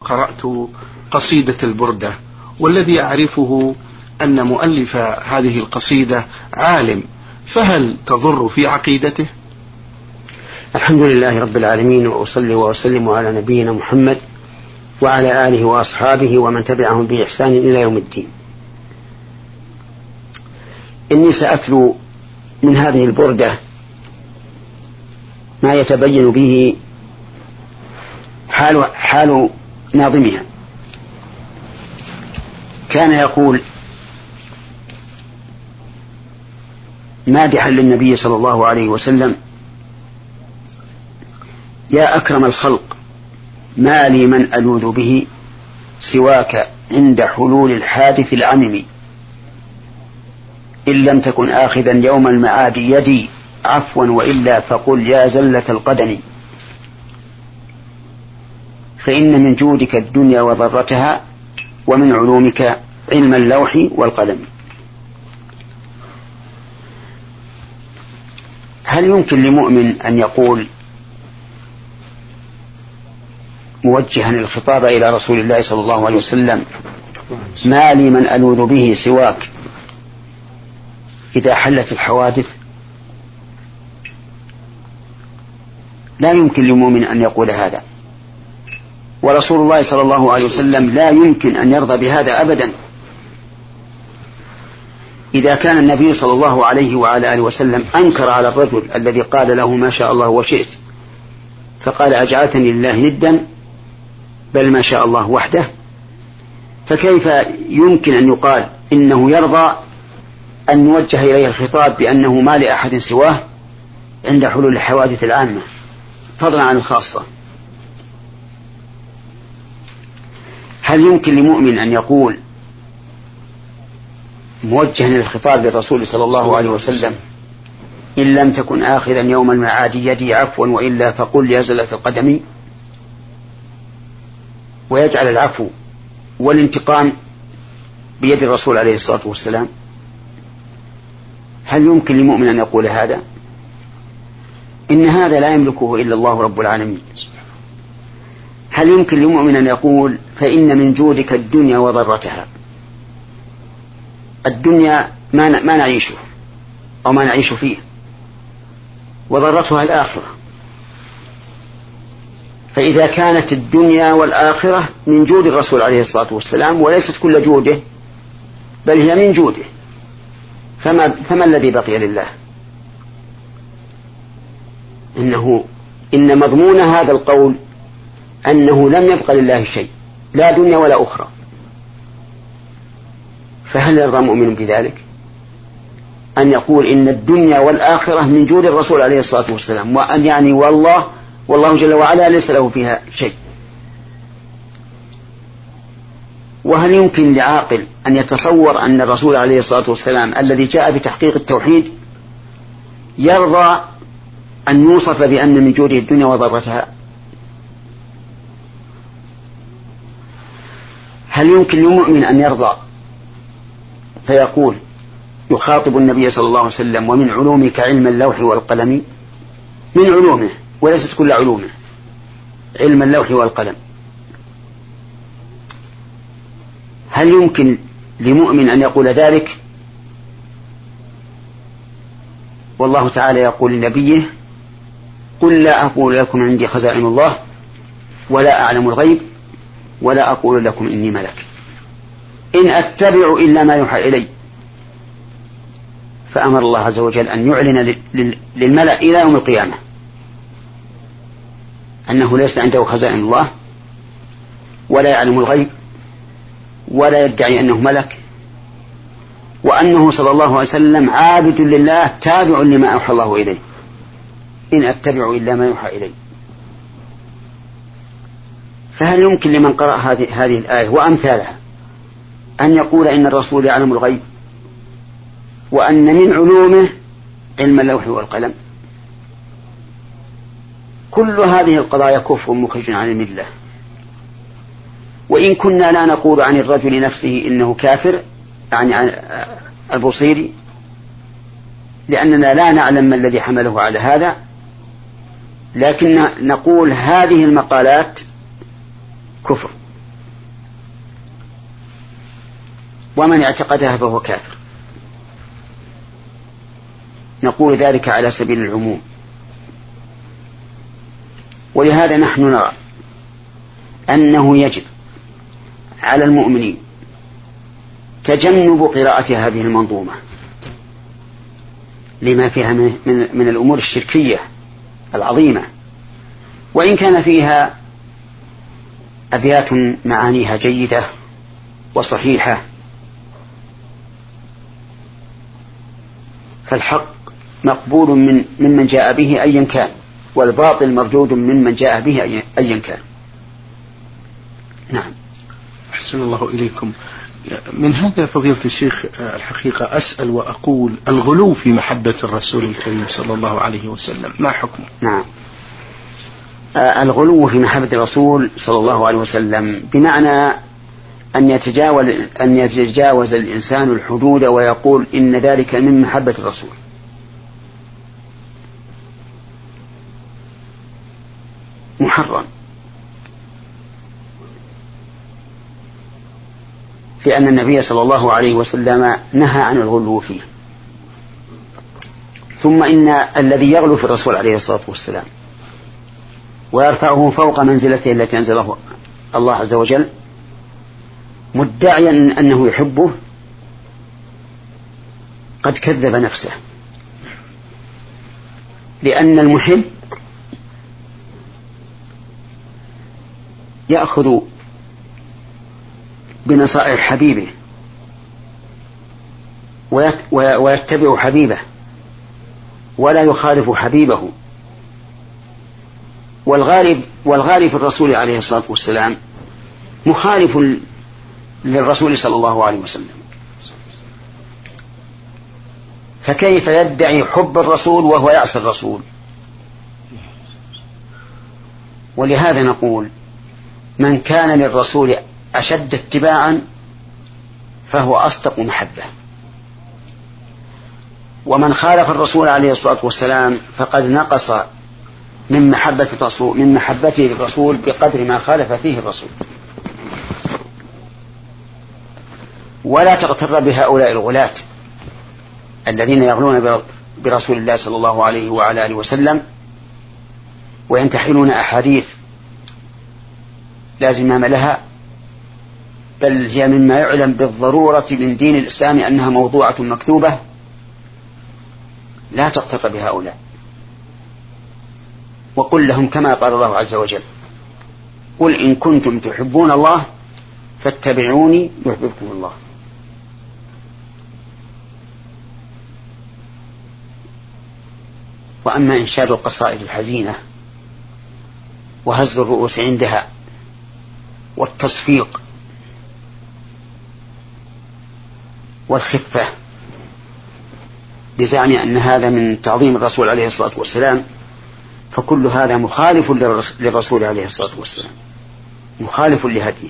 قرأت قصيدة البردة، والذي أعرفه أن مؤلف هذه القصيدة عالم، فهل تضر في عقيدته؟ الحمد لله رب العالمين، وأصلي وأسلم على نبينا محمد وعلى آله وأصحابه ومن تبعهم بإحسان إلى يوم الدين. إني سأتلو من هذه البردة ما يتبين به حال ناظمها. كان يقول مادحا للنبي صلى الله عليه وسلم: يا أكرم الخلق، ما لي من ألوذ به سواك عند حلول الحادث العمم، إن لم تكن آخذا يوم المعاد يدي عفوا وإلا فقل يا زلة القدم، فإن من جودك الدنيا وضرتها ومن علومك علم اللوح والقلم. هل يمكن لمؤمن أن يقول موجها الخطاب إلى رسول الله صلى الله عليه وسلم: ما لي من ألوذ به سواك إذا حلت الحوادث؟ لا يمكن لمؤمن أن يقول هذا، ورسول الله صلى الله عليه وسلم لا يمكن أن يرضى بهذا أبدا. إذا كان النبي صلى الله عليه وعلى آله وسلم أنكر على الرجل الذي قال له ما شاء الله وشئت، فقال أجعلتني لله ندا بل ما شاء الله وحده، فكيف يمكن أن يقال إنه يرضى أن نوجه إليه الخطاب بأنه ما لأحد سواه عند حلول الحوادث العامة فضلا عن الخاصة؟ هل يمكن لمؤمن أن يقول موجها للخطاب للرسول صلى الله عليه وسلم: إن لم تكن آخذا يوم المعاد يدي عفوا وإلا فقل يا زلة القدم، ويجعل العفو والانتقام بيد الرسول عليه الصلاة والسلام؟ هل يمكن لمؤمن أن يقول هذا؟ إن هذا لا يملكه إلا الله رب العالمين. هل يمكن لمؤمن أن يقول فإن من جودك الدنيا وضرتها؟ الدنيا ما نعيشه أو ما نعيش فيه، وضرتها الآخرة. فإذا كانت الدنيا والآخرة من جود الرسول عليه الصلاة والسلام وليست كل جوده بل هي من جوده، فما الذي بقي لله؟ إن مضمون هذا القول أنه لم يبق لله شيء، لا دنيا ولا أخرى. فهل يرضى مؤمن بذلك أن يقول إن الدنيا والآخرة من جود الرسول عليه الصلاة والسلام، وأن يعني والله جل وعلا ليس له فيها شيء؟ وهل يمكن لعاقل أن يتصور أن الرسول عليه الصلاة والسلام الذي جاء بتحقيق التوحيد يرضى أن يوصف بأن من جوده الدنيا وضرتها؟ هل يمكن لمؤمن أن يرضى فيقول يخاطب النبي صلى الله عليه وسلم: ومن علومك علم اللوح والقلم؟ من علومه وليست كل علومه، علم اللوح والقلم. هل يمكن لمؤمن أن يقول ذلك؟ والله تعالى يقول لنبيه: قل لا أقول لكم عندي خزائن الله ولا أعلم الغيب ولا أقول لكم إني ملك إن أتبع إلا ما يوحى إلي. فأمر الله عز وجل أن يعلن للملأ إلى يوم القيامة أنه ليس عنده خزائن الله ولا يعلم الغيب ولا يدعي أنه ملك، وأنه صلى الله عليه وسلم عابد لله تابع لما أوحى الله إليه، إن أتبع إلا ما يوحى إلي. فهل يمكن لمن قرأ هذه الآية وأمثالها أن يقول إن الرسول يعلم الغيب وأن من علومه علم اللوح والقلم؟ كل هذه القضايا كفر مخرج عن الملة. وإن كنا لا نقول عن الرجل نفسه إنه كافر، يعني عن البصيري، لأننا لا نعلم ما الذي حمله على هذا، لكن نقول هذه المقالات كفر ومن اعتقدها فهو كافر. نقول ذلك على سبيل العموم. ولهذا نحن نرى أنه يجب على المؤمنين تجنب قراءة هذه المنظومة لما فيها من الأمور الشركية العظيمة، وإن كان فيها أبيات معانيها جيدة وصحيحة، فالحق مقبول ممن جاء به أيا كان، والباطل مردود ممن جاء به أيا كان. نعم. أحسن الله إليكم. من هذا فضيلة الشيخ الحقيقة أسأل وأقول: الغلو في محبة الرسول الكريم صلى الله عليه وسلم ما حكمه؟ نعم. الغلو في محبة الرسول صلى الله عليه وسلم بمعنى أن يتجاوز الإنسان الحدود ويقول إن ذلك من محبة الرسول. محرم، لأن النبي صلى الله عليه وسلم نهى عن الغلو فيه. ثم إن الذي يغلو في الرسول عليه الصلاة والسلام ويرفعه فوق منزلته التي أنزله الله عز وجل مدعيا أنه يحبه قد كذب نفسه، لأن المحب يأخذ بنصائح حبيبه ويتبع حبيبه ولا يخالف حبيبه. والغالب في الرسول عليه الصلاة والسلام مخالف للرسول صلى الله عليه وسلم، فكيف يدعي حب الرسول وهو يعصي الرسول؟ ولهذا نقول: من كان للرسول أشد اتباعا فهو أصدق محبة، ومن خالف الرسول عليه الصلاة والسلام فقد نقص من محبته للرسول بقدر ما خالف فيه الرسول. ولا تغتر بهؤلاء الغلاة الذين يغلون برسول الله صلى الله عليه وعلى آله وسلم وينتحلون أحاديث لا زمام لها، بل هي مما يعلم بالضرورة من دين الإسلام أنها موضوعة مكتوبة. لا تغتر بهؤلاء، وقل لهم كما قال الله عز وجل: قل إن كنتم تحبون الله فاتبعوني يحببكم الله. وأما إنشاد القصائد الحزينة وهز الرؤوس عندها والتصفيق والخفة بزعم أن هذا من تعظيم الرسول عليه الصلاة والسلام، فكل هذا مخالف للرسول عليه الصلاة والسلام، مخالف لهديه.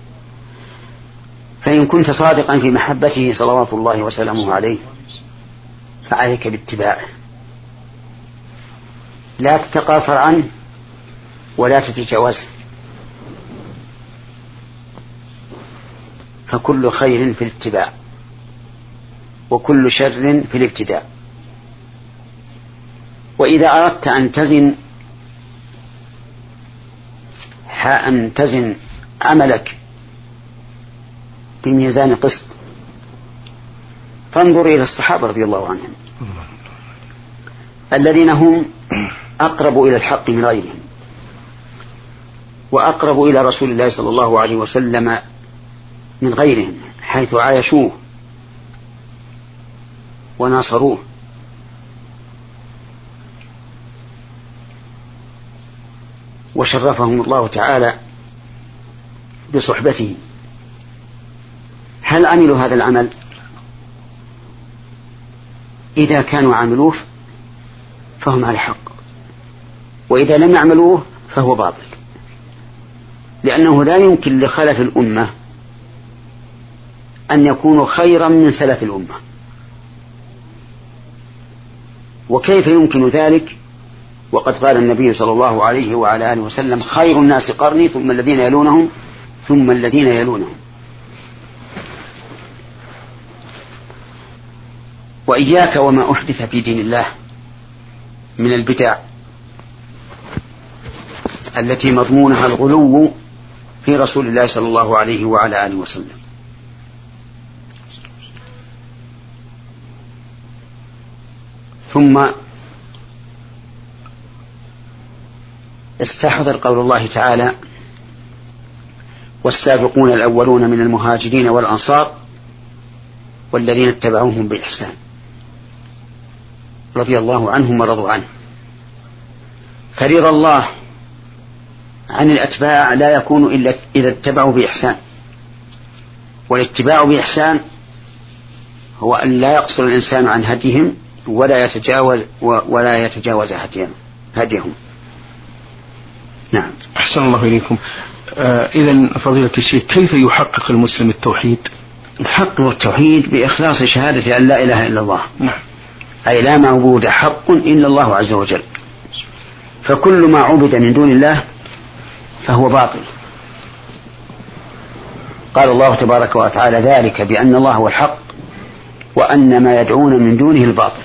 فإن كنت صادقا في محبته صلوات الله وسلامه عليه فعليك باتباعه، لا تتقاصر عنه ولا تتجاوزه، فكل خير في الاتباع وكل شر في الابتداء. وإذا أردت أن تزن عملك بميزان قسط فانظر إلى الصحابة رضي الله عنهم الذين هم أقرب إلى الحق من غيرهم وأقرب إلى رسول الله صلى الله عليه وسلم من غيرهم، حيث عايشوه وناصروه. وشرفهم الله تعالى بصحبته. هل عملوا هذا العمل؟ إذا كانوا عملوه فهم على حق، وإذا لم يعملوه فهو باطل، لأنه لا يمكن لخلف الأمة أن يكونوا خيرا من سلف الأمة. وكيف يمكن ذلك وقد قال النبي صلى الله عليه وعلى آله وسلم: خير الناس قرني ثم الذين يلونهم ثم الذين يلونهم. وإياك وما أحدث في دين الله من البدع التي مضمونها الغلو في رسول الله صلى الله عليه وعلى آله وسلم. ثم استحضر قول الله تعالى: والسابقون الأولون من المهاجرين والأنصار والذين اتبعوهم بإحسان رضي الله عنهم ورضوا عنه. فرضا الله عن الأتباع لا يكون إلا إذا اتبعوا بإحسان، والاتباع بإحسان هو أن لا يقصر الإنسان عن هديهم ولا يتجاوز هديهم. نعم. أحسن الله إليكم. إذن فضيلة الشيخ، كيف يحقق المسلم التوحيد؟ يحقق التوحيد بإخلاص شهادة أن لا إله إلا الله. نعم. أي لا معبود حق إلا الله عز وجل، فكل ما عبد من دون الله فهو باطل. قال الله تبارك وتعالى: ذلك بأن الله هو الحق وأن ما يدعون من دونه الباطل.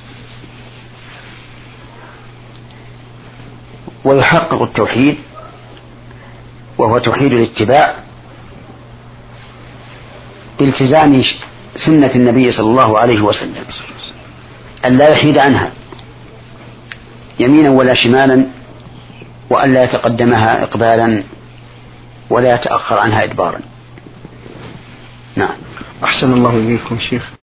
ويحقق التوحيد وهو توحيد الاتباع بالتزام سنة النبي صلى الله عليه وسلم، أن لا يحيد عنها يمينا ولا شمالا، وأن لا يتقدمها إقبالا ولا يتأخر عنها إدبارا. نعم. أحسن الله إليكم شيخ.